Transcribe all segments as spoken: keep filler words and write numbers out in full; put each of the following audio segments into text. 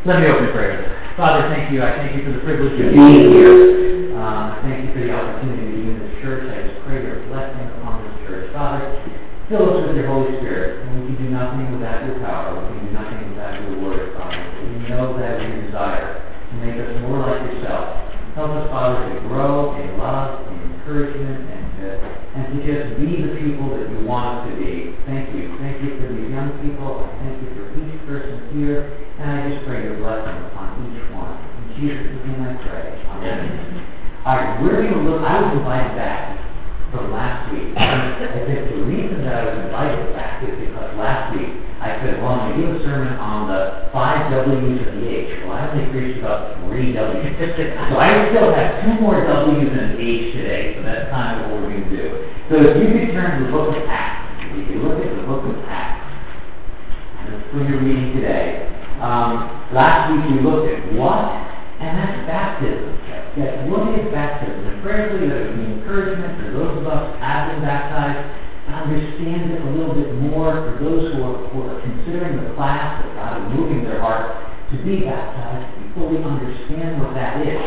Let me open in prayer. Father, thank you. I thank you for the privilege of being here. Um, I thank you for the opportunity to be in this church. I just pray your blessing upon this church. Father, fill us with your Holy Spirit. And we can do nothing without your power. We can do nothing without your word, Father. We know that we desire to make us more like yourself. Help us, Father, to grow in love and encouragement and to, and to just be the people that you want us to be. Thank you. Thank you for these young people. I thank you for each person here. And I just pray your blessing upon each one. In Jesus' name I pray. Amen. All right, we're going to look. I was invited back from last week. I think the reason that I was invited back is because last week I said, well, I'm going to give a sermon on the five W's of the H. Well, I only preached about three W's. So I still have two more W's and an H today. So that's kind of what we're going to do. So if you could turn to the book of Acts. If you look at the book of Acts, and that's what you're reading today. Um, last week we looked at what, and that's baptism. Yes, what is baptism? And prayerfully, that would be encouragement for those of us who have been baptized to understand it a little bit more. For those who are, who are considering the class that God is moving their heart to be baptized, to fully understand what that is.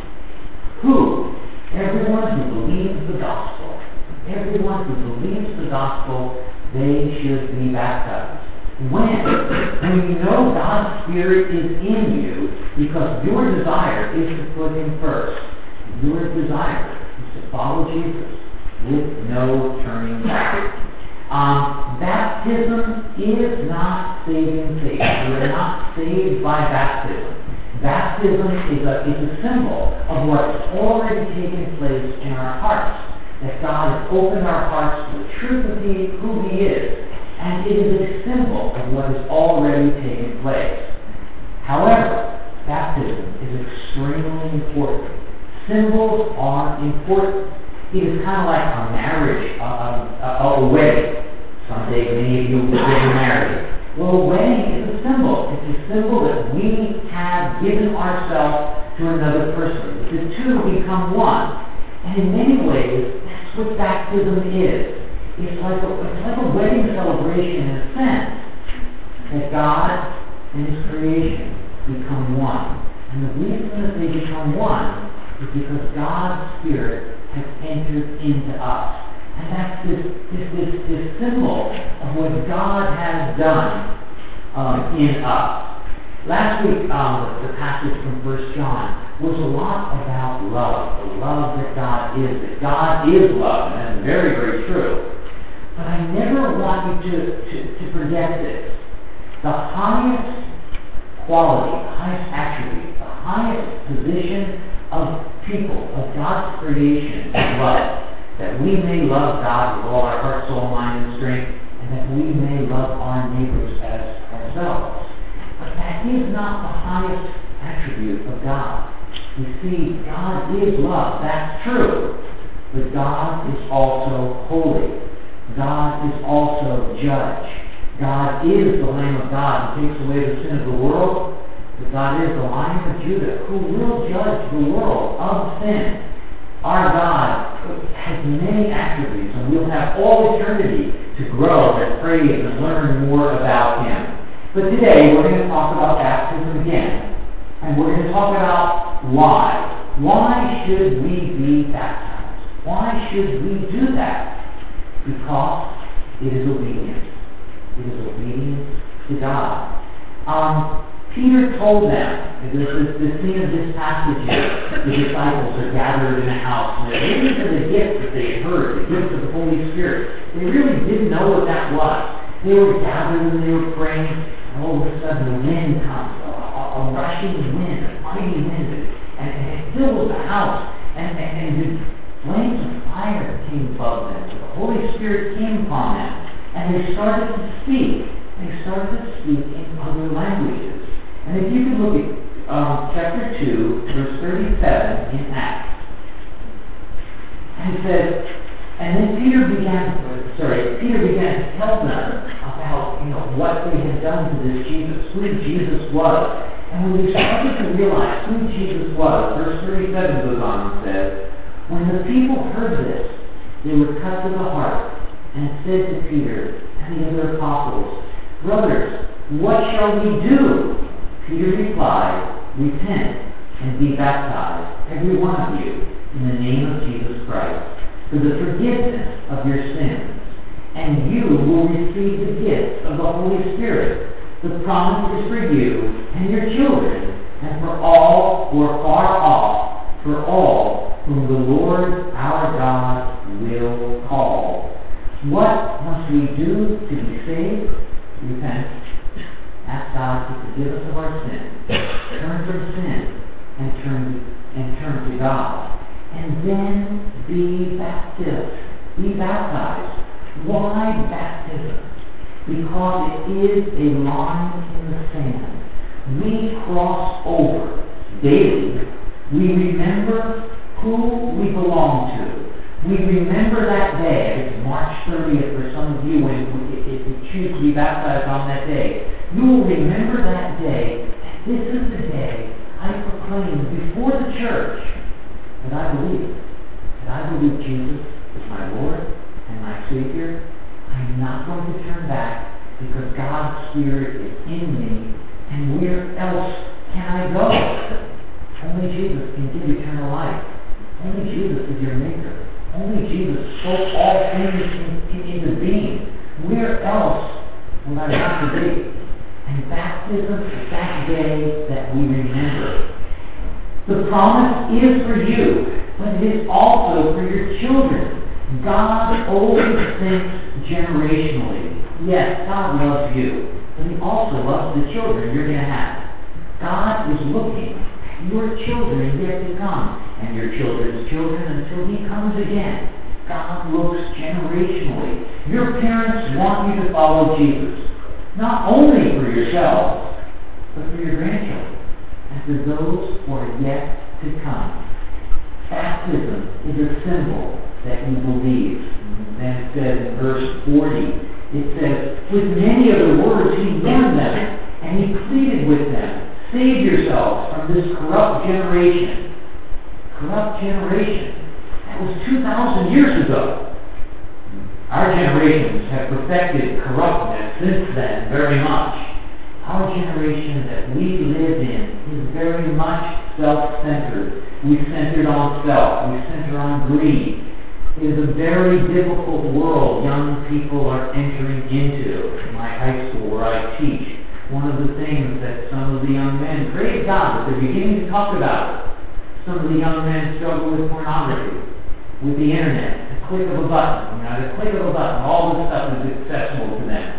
Who? Everyone who believes the gospel. Everyone who believes the gospel, they should be baptized. When? When you know God's Spirit is in you, because your desire is to put Him first. Your desire is to follow Jesus with no turning back. Um, baptism is not saving faith. We are not saved by baptism. Baptism is a, is a symbol of what has already taken place in our hearts. That God has opened our hearts to the truth of he, who He is. And it is a symbol of what has already taken place. However, baptism is extremely important. Symbols are important. It is kind of like a marriage, a, a, a wedding. Someday many of you will get married. Well, a wedding is a symbol. It's a symbol that we have given ourselves to another person. The two become one. And in many ways, that's what baptism is. It's like, a, it's like a wedding celebration in a sense that God and His creation become one. And the reason that they become one is because God's Spirit has entered into us. And that's this, this, this, this symbol of what God has done um, in us. Last week, um, the passage from First John was a lot about love, the love that God is, that God is love, and that's very, very true. But I never want you to, to, to forget this. The highest quality, the highest attribute, the highest position of people, of God's creation is love. That we may love God with all our heart, soul, mind, and strength, and that we may love our neighbors as ourselves. But that is not the highest attribute of God. You see, God is love. That's true. But God is also holy. God is also judge. God is the Lamb of God who takes away the sin of the world. But God is the Lion of Judah who will judge the world of sin. Our God has many attributes, and we'll have all eternity to grow and praise and learn more about Him. But today we're going to talk about baptism again, and we're going to talk about why. Why should we be baptized? Why should we do that? Because it is obedience. It is obedience to God. Um, Peter told them, this is the scene of this passage here, the disciples are gathered in a house, and they're waiting for the gift that they had heard, the gift of the Holy Spirit. They really didn't know what that was. They were gathered and they were praying, and all of a sudden the wind comes, a, a, a rushing wind, a mighty wind, and, and it fills the house, and, and, and the flames of fire came above them. So the Holy Spirit came upon them, and they started to speak. They started to speak in other languages. And if you can look at um, chapter two, verse thirty-seven in Acts. And it says, and then Peter began, sorry, Peter began to tell them about, you know, what they had done to this Jesus, who Jesus was. And when they started to realize who Jesus was, verse thirty-seven goes on and says, when the people heard this, they were cut to the heart and said to Peter and the other apostles, brothers, what shall we do? Peter replied, repent and be baptized, every one of you, in the name of Jesus Christ, for the forgiveness of your sins, and you will receive the gift of the Holy Spirit. The promise is for you and your children, and for all who are far off, for all whom the Lord our God will call. What must we do to be saved? Repent. Ask God to forgive us of our sins. Turn from sin and turn and turn to God. And then be baptized. Be baptized. Why baptism? Because it is a line in the sand. We cross over daily. We remember who we belong to. We remember that day. It's March thirtieth for some of you when if you choose to be baptized on that day. You will remember that day. This is the day I proclaim before the church that I believe. That I believe Jesus is my Lord and my Savior. I'm not going to turn back because God's Spirit is in me. And where else can I go? Only Jesus can give eternal life. Only Jesus is your maker. Only Jesus spoke all things into being. Where else would I want to be? And baptism is that day that we remember. The promise is for you, but it is also for your children. God always thinks generationally. Yes, God loves you, but He also loves the children you're going to have. God is looking at your children yet to come, and your children's children until He comes again. God looks generationally. Your parents want you to follow Jesus, not only for yourselves, but for your grandchildren, and for those who are yet to come. Baptism is a symbol that you believe. And then it says in verse forty, it says, with many other words He warned them, and He pleaded with them, save yourselves from this corrupt generation. Corrupt generation. That was two thousand years ago. Our generations have perfected corruptness since then very much. Our generation that we live in is very much self-centered. We centered on self. We center on greed. It is a very difficult world young people are entering into. In my high school where I teach, one of the things that some of the young men, praise God, that they're beginning to talk about it. Some of the young men struggle with pornography, with the internet, the click of a button. You know, the click of a button, all this stuff is accessible to them.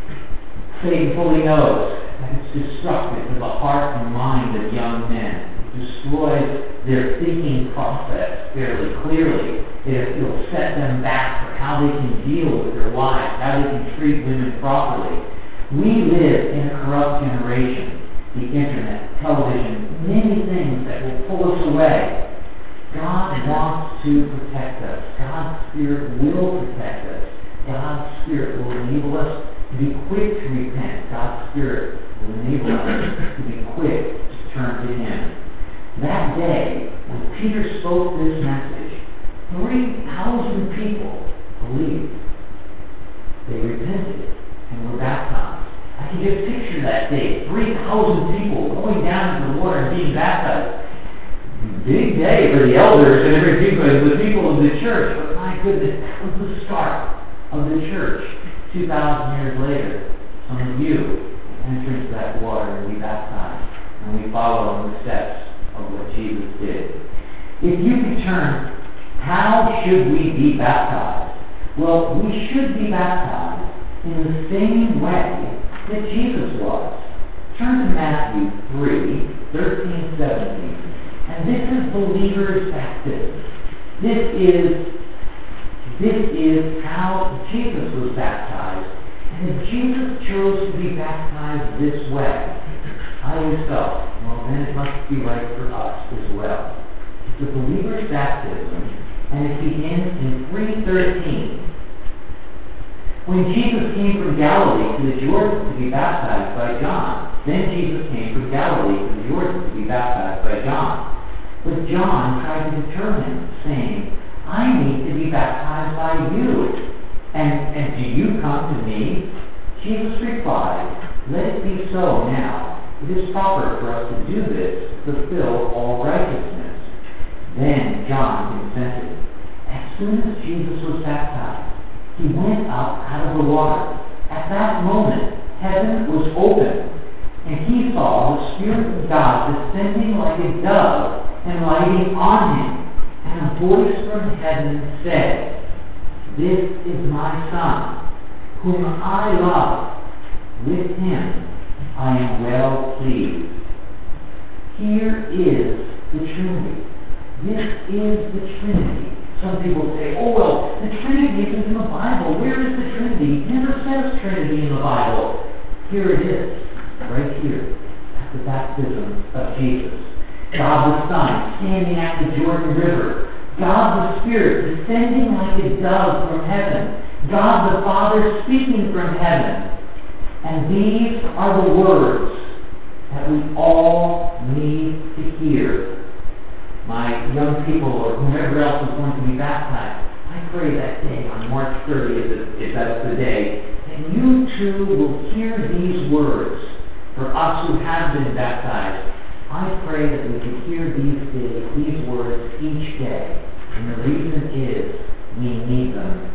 Satan fully knows that it's destructive to the heart and mind of young men. It destroys their thinking process fairly clearly. It will set them back for how they can deal with their lives, how they can treat women properly. We live in a corrupt generation. The internet, television, many things that will pull us away. God wants to protect us. God's Spirit will protect us. God's Spirit will enable us to be quick to repent. God's Spirit will enable us to be quick to turn to Him. That day, when Peter spoke this message, three thousand people believed. They repented and were baptized. I can just picture that day. three thousand people going down into the water and being baptized. Big day for the elders and every people, the people of the church. But my goodness, that was the start of the church. two thousand years later, some of you enter into that water and be baptized. And we follow in the steps of what Jesus did. If you could turn, how should we be baptized? Well, we should be baptized in the same way that Jesus was. Turn to Matthew three, thirteen, seventeen. And this is believer's baptism. This is, this is how Jesus was baptized. And if Jesus chose to be baptized this way, I always felt, well, then it must be right for us as well. It's a believer's baptism, and it begins in three thirteen. When Jesus came from Galilee to the Jordan to be baptized by John, then Jesus came from Galilee to the Jordan to be baptized by John. But John tried to deter him, saying, I need to be baptized by you, and, and do you come to me? Jesus replied, let it be so now, It is proper for us to do this to fulfill all righteousness. Then John consented. As soon as Jesus was baptized, he went up out of the water. At that moment, heaven was opened, and he saw the Spirit of God descending like a dove and lighting on him. And a voice from heaven said, "This is my Son, whom I love. With him I am well pleased." Here is the Trinity. This is the Trinity. Some people say, oh, well, the Trinity isn't in the Bible. Where is the Trinity? It never says Trinity in the Bible. Here it is, right here, at the baptism of Jesus. God the Son standing at the Jordan River. God the Spirit descending like a dove from heaven. God the Father speaking from heaven. And these are the words that we all need to hear. My young people or whomever else is going to be baptized, I pray that day on March thirtieth, if that's the day, that you too will hear these words. For us who have been baptized, I pray that we can hear these days, these words each day. And the reason is we need them.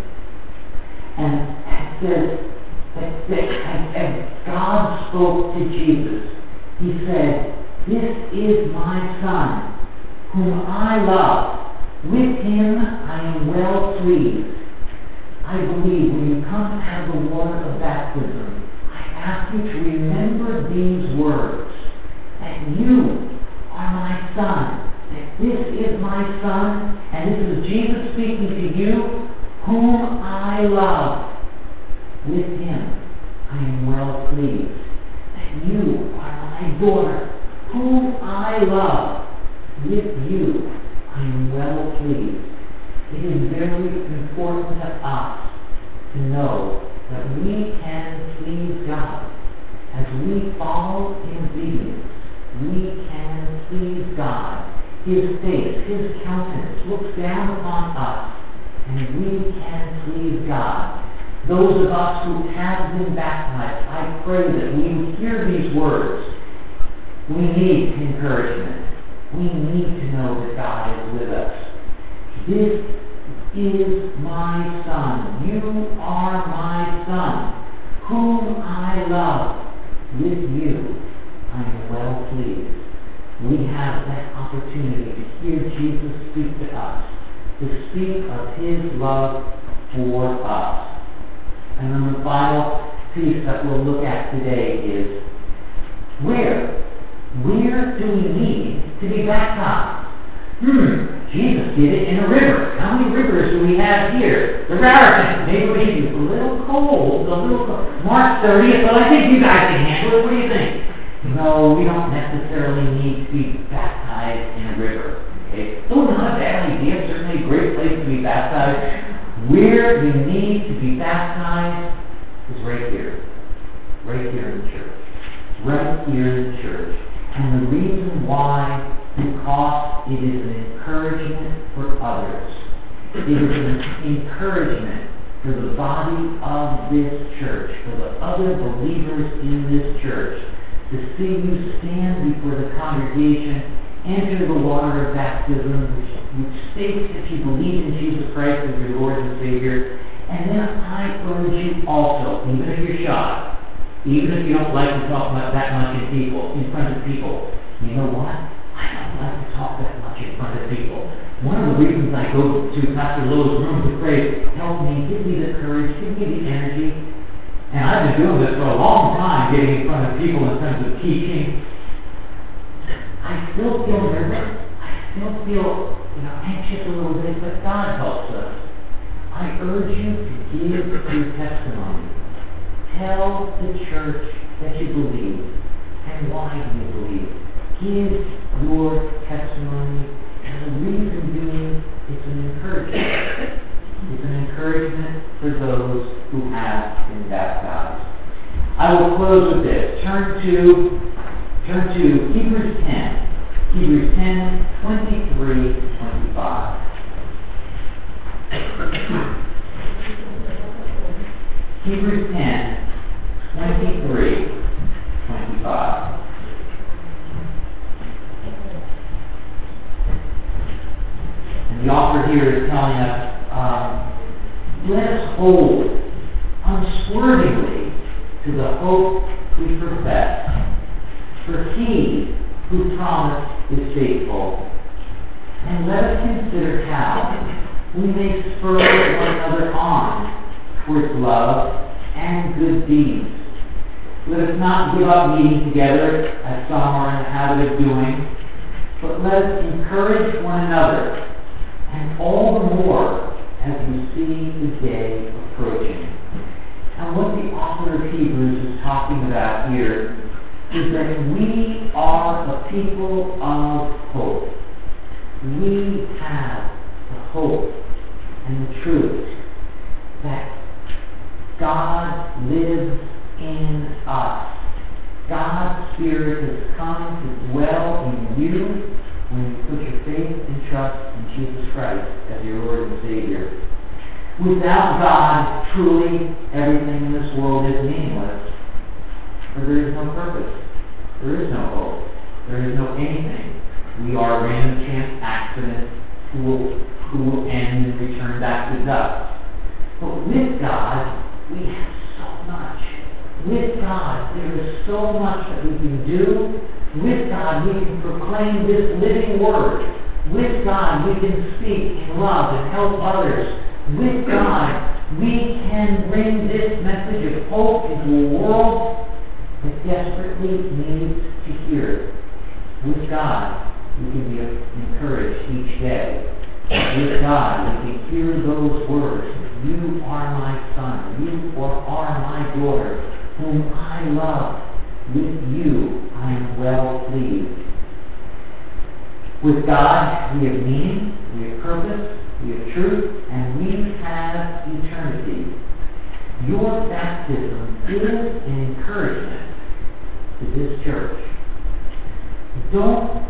And it says that, that and, and God spoke to Jesus. He said, "This is my Son, whom I love. With him I am well pleased." I believe when you come out of the water of baptism, I ask you to remember these words, that you are my Son, that this is my Son, and this is Jesus speaking to you, whom I love. With him I am well pleased, that you are my daughter, whom I love. With you I am well pleased. It is very important to us to know that we can please God. As we follow in obedience, we can please God. His face, His countenance looks down upon us, and we can please God. Those of us who have been baptized, I pray that we hear these words. We need encouragement. We need to know that God is with us. This is my Son. You are my Son, whom I love. With you I am well pleased. We have that opportunity to hear Jesus speak to us, to speak of His love for us. And then the final piece that we'll look at today is, where? Where do we need to be baptized? Hmm, Jesus did it in a river. How many rivers do we have here? The Raritan. Maybe we should be a little cold, a little cold. March thirtieth, but I think you guys can handle it. What do you think? No, we don't necessarily need to be baptized in a river. Okay? Oh, not a bad idea. Certainly a great place to be baptized. Where you need to be baptized is right here. Right here in the church. Right here in the church. And the reason why, because it is an encouragement for others. It is an encouragement for the body of this church, for the other believers in this church, to see you stand before the congregation, enter the water of baptism, which, which states that you believe in Jesus Christ as your Lord and Savior. And then I urge you also, even if you're shy, even if you don't like to talk about that much in people, in front of people, you know what? I don't like to talk that much in front of people. One of the reasons I go to Pastor Lowe's room to pray, help me, give me the courage, give me the energy. And I've been doing this for a long time, getting in front of people in terms of teaching. I still feel nervous. I still feel, you know, anxious a little bit, but God helps us. I urge you to give your testimony. Tell the church that you believe and why you believe. Give your testimony, and the reason being it's an encouragement. It's an encouragement for those who have been baptized. I will close with this. Turn to turn to Hebrews ten. Hebrews ten, twenty-three to twenty-five. Hebrews ten, twenty-three, twenty-five. author here is telling us, um, let us hold unswervingly to the hope we profess. For he who promised is faithful. And let us consider how we may spur one another on towards love and good deeds. Let us not give up meeting together, as some are in the habit of doing, but let us encourage one another, and all the more as you see the day approaching. And what the author of Hebrews is talking about here is that we are a people of hope. We have the hope and the truth that God lives in us. God's Spirit has come to dwell in you when you put your faith and trust in Jesus Christ as your Lord and Savior. Without God, truly everything in this world is meaningless, for there is no purpose. There is no hope. There is no anything. We are random chance accidents who will, who will end and return back to dust. But with God, we have so much. With God, there is so much that we can do. With God, we can proclaim this living word. With God, we can speak in love and help others. With God, we can bring this message of hope into a world that desperately needs to hear it. With God, we can be encouraged each day. With God, we can hear those words. You are my son. You are my daughter, whom I love. With you, I am well pleased. With God, we have meaning, we have purpose, we have truth, and we have eternity. Your baptism is an encouragement to this church. Don't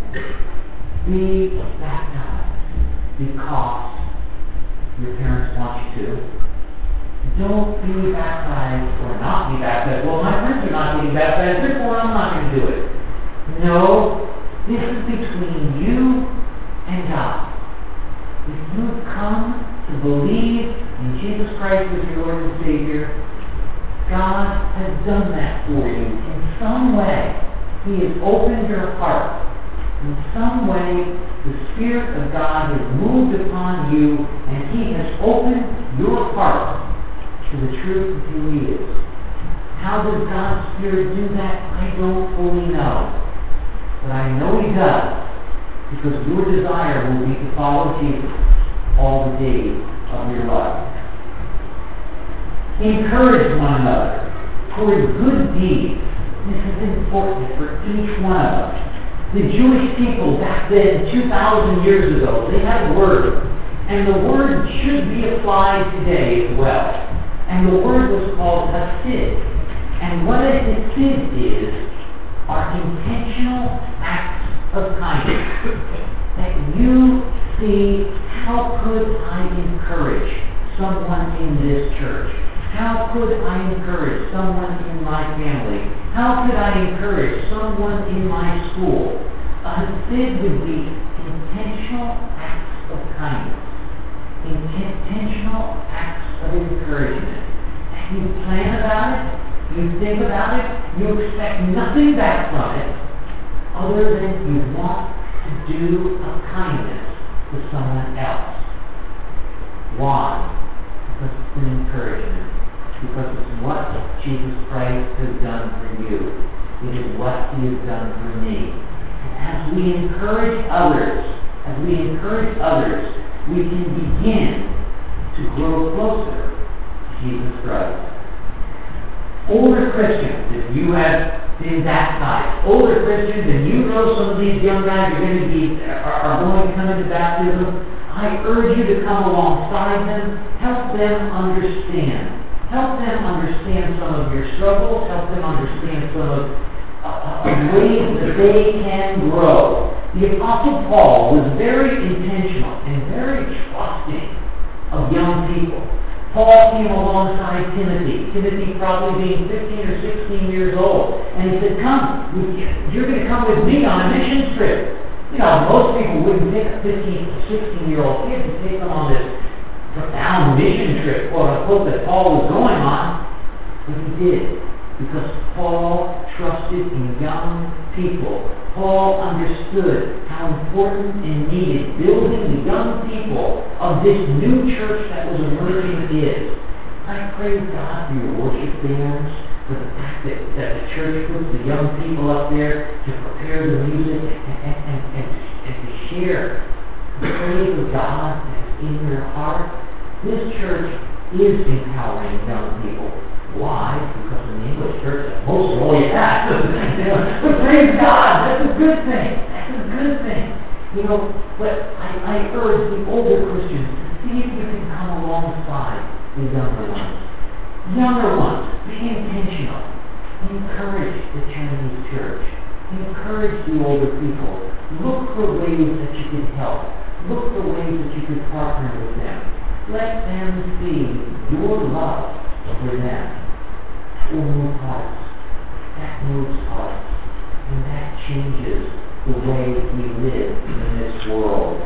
be baptized because your parents want you to. Don't be baptized or not be baptized. Well, my friends are not getting baptized, therefore I'm not going to do it. No, this is between you and God. If you come to believe in Jesus Christ as your Lord and Savior, God has done that for you in some way. He has opened your heart. In some way, the Spirit of God has moved upon you, and He has opened your heart to the truth of who He is. How does God's Spirit do that? I don't fully know. But I know He does, because your desire will be to follow Jesus all the days of your life. Encourage one another toward good deeds. This is important for each one of us. The Jewish people back then, two thousand years ago, they had a word. And the word should be applied today as well. And the word was called hasid. And what a hasid is, are intentional acts of kindness. That you see, how could I encourage someone in this church? How could I encourage someone in my family? How could I encourage someone in my school? A hasid would be intentional acts of kindness. Intentional acts of encouragement. And you plan about it, you think about it, you expect nothing back from it other than you want to do a kindness to someone else. Why? Because it's an encouragement. Because it's what Jesus Christ has done for you. It is what He has done for me. And as we encourage others, as we encourage others, we can begin to grow closer to Jesus Christ. Older Christians, if you have been baptized, older Christians, and you know some of these young guys are going to be are, are going to come into baptism, I urge you to come alongside them, help them understand. Help them understand some of your struggles, help them understand some of uh, ways that they can grow. The Apostle Paul was very intentional and very trusting of young people. Paul came alongside Timothy, Timothy probably being fifteen or sixteen years old, and he said, come, you're going to come with me on a mission trip. You know, most people wouldn't take a fifteen to sixteen-year-old kid and take them on this profound mission trip, quote unquote, that Paul was going on, but he did. Because Paul trusted in young people. Paul understood how important and needed building the young people of this new church that was emerging is. I praise God for your worship bands, for the fact that, that the church puts the young people up there to prepare the music and, and, and, and, and to share the praise of God that's in their heart. This church is empowering young people. Why? Because in the English church, that's most of all you have. You know, but praise God, that's a good thing. That's a good thing. You know, but I, I urge the older Christians to see if you can come alongside the younger ones. Younger ones, be intentional. Encourage the Chinese church. Encourage the older people. Look for ways that you can help. Look for ways that you can partner with them. Let them see your love for them. That will move hearts. That moves hearts. And that changes the way we live in this world.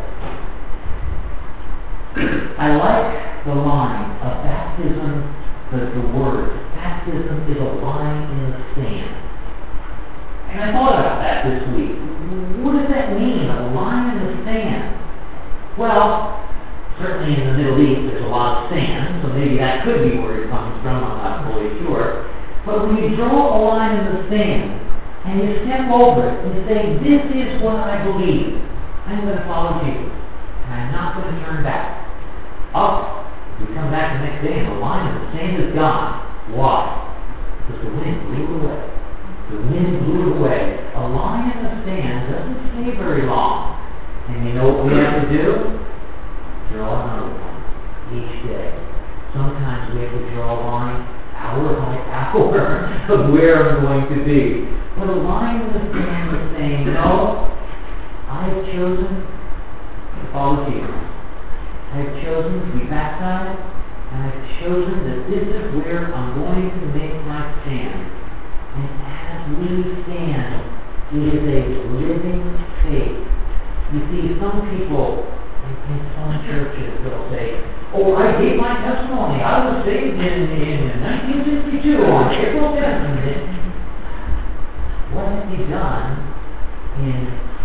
I like the line of baptism, the, the word. Baptism is a line in the sand. And I thought about that this week. What does that mean, a line in the sand? Well, certainly in the Middle East there's a lot of sand, so maybe that could be where it comes from, I'm not fully sure. But when you draw a line in the sand, and you step over it, and you say, this is what I believe, I'm going to follow Jesus, and I'm not going to turn back. Up, we come back the next day, and the line in the sand is gone. Why? Because the wind blew it away. The wind blew it away. A line in the sand doesn't stay very long. And you know what we have to do? Draw another one each day. Sometimes we have to draw a line hour by hour of where I'm going to be. But a line in the sand is saying, no, I have chosen to follow Jesus. I have chosen to be baptized, and I have chosen that this is where I'm going to make my stand. And as we stand, it is a living faith. You see, some people in some churches, they'll say, oh, I gave my testimony. I was saved in, in nineteen sixty-two on April tenth. What have you done in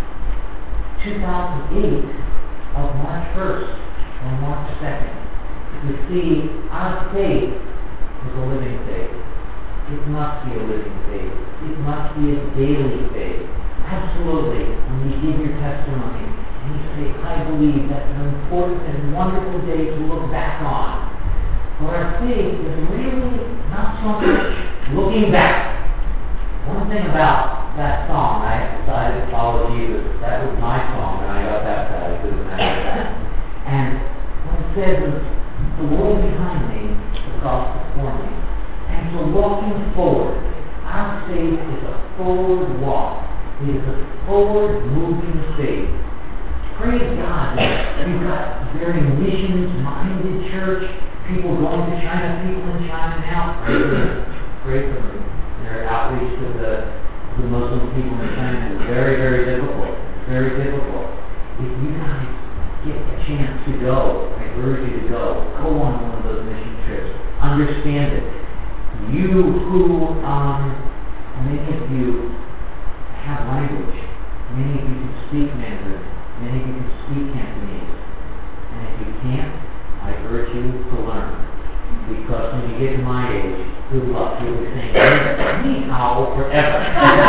two thousand eight of March first or March second? You see, our faith is a living faith. It must be a living faith. It must be a daily faith. Absolutely. When you give your testimony, and you say, I believe that's an important and wonderful day to look back on. But our faith is really not so much looking back. One thing about that song, I decided to follow Jesus. That was my song when I got baptized. It was that. And what it says is, the world behind me, the cross before me. And so walking forward, our faith is a forward walk. It is a forward moving faith. Praise God that we've got very missions-minded church, people going to China, people in China now. Pray for them. Pray for them. Their outreach to the, to the Muslim people in China is very, very difficult. Very difficult. If you guys get a chance to go, I urge you to go. Go on one of those mission trips. Understand it. You who, um, many of you have language. Many of you can speak Mandarin. Many of you can speak Cantonese. And if you can't, I urge you to learn. Because when you get to my age, good luck. You'll be saying, ni hao forever.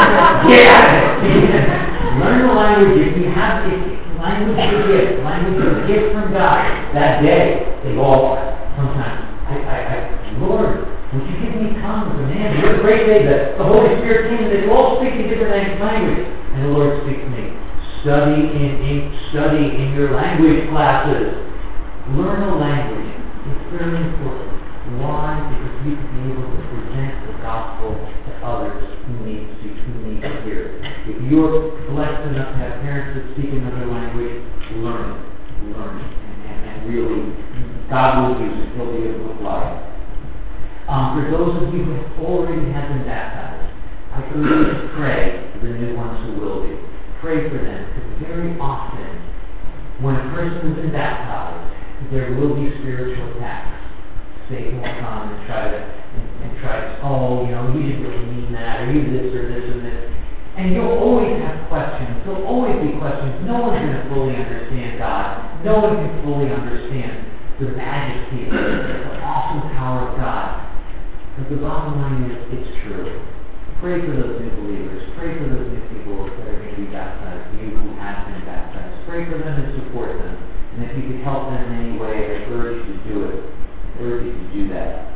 Yeah! Learn the language. If you have if language is a gift, language is a gift from God. That day, they all sometimes, I, I, I, Lord, would you give me tongues? And man, what a great day that the Holy Spirit came and they all speak in different languages. And the Lord speaks to me. Study in, in study in your language classes. Learn a language. It's very important. Why? Because you can be able to present the gospel to others who need to, who need to hear it. If you're blessed enough to have parents that speak another language, learn it. Learn it. And, and, and really, God will use it. He'll be able to apply it. Um, for those of you who have already have been baptized, I urge you to pray for the new ones who will be. Pray for them, because very often, when a person has been baptized, there will be spiritual attacks. Satan will come and try to, and, and try to, oh, you know, you didn't really mean that, or you this or this or this. And you'll always have questions. There'll always be questions. No one's going to fully understand God. No one can fully understand the majesty of it, the awesome power of God. But the bottom line is, it's true. Pray for those new believers. Pray for those new people that are going to be baptized, you who have been baptized. Pray for them and support them. And if you can help them in any way, I urge you to do it. I urge you to do that.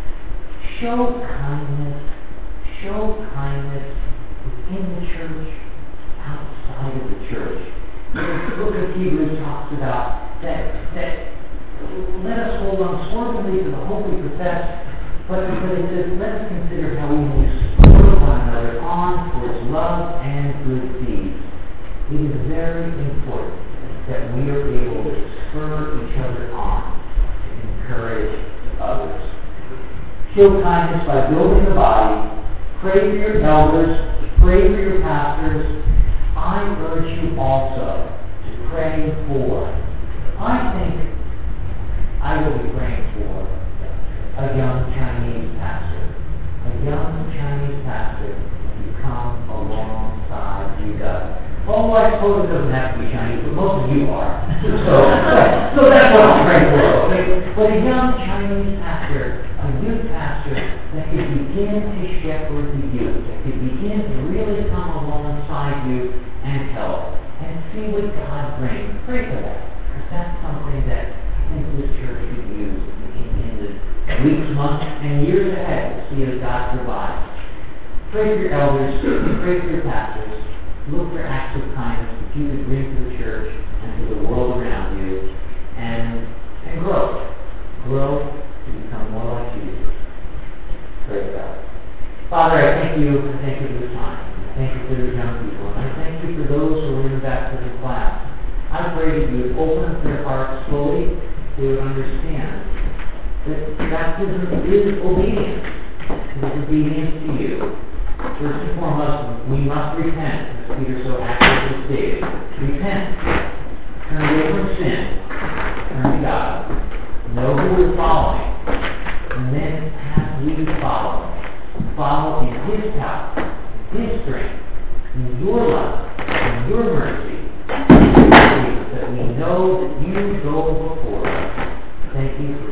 Show kindness. Show kindness within the church, outside of the church. The book of Hebrews talks about that, that let us hold unswervingly to the hope we profess, but, but it says, let us consider how we may spur one another on towards love and good deeds. It is very important that we are able to spur each other on, to encourage others. Show kindness by building the body. Pray for your elders. Pray for your pastors. I urge you also to pray for. I think I will be praying for a young Chinese pastor. A young Chinese pastor to come alongside you guys. Oh, I suppose it doesn't have to be Chinese, but most of you are. so, so that's what I'm praying for. Okay? But a young Chinese pastor, a youth pastor, that could begin to shepherd the youth, that could begin to really come alongside you and help, and see what God brings. Pray for that, because that's something that I think this church could use in, in the weeks, months, and years ahead to see as God provides. Pray for your elders, pray for your pastors. Look for acts of kindness that you could bring to the church and to the world around you, and and grow. Grow to become more like Jesus. Praise God. Father, I thank you. I thank you for this time. I thank you for these young people. And I thank you for those who are in the baptism class. I pray that you would open up their hearts slowly. They would understand that baptism is obedience. It is obedience to you. First and foremost, we must repent, as Peter so accurately stated. Repent. Turn away from sin. Turn to God. Know who we're following. And then, as we follow, follow in His power, His strength, in your love, in your mercy, that we know that you go before us. Thank you